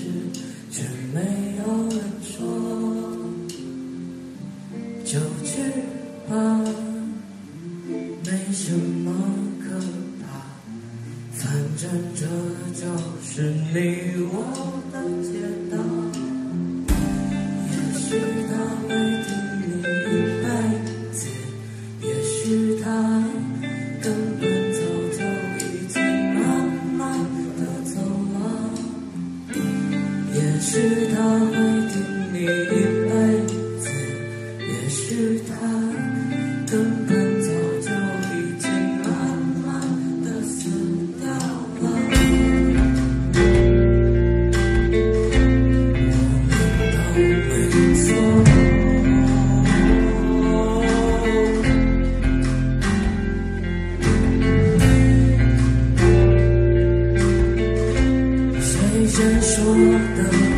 却没有人说，就去吧，没什么可怕，反正这就是你我的解答。也许他会听你一辈子，也许他根本早就已经慢慢的走了，也许他会听你一辈子，也许他根本早就已经慢慢的死掉了。我们都没错，谁先说的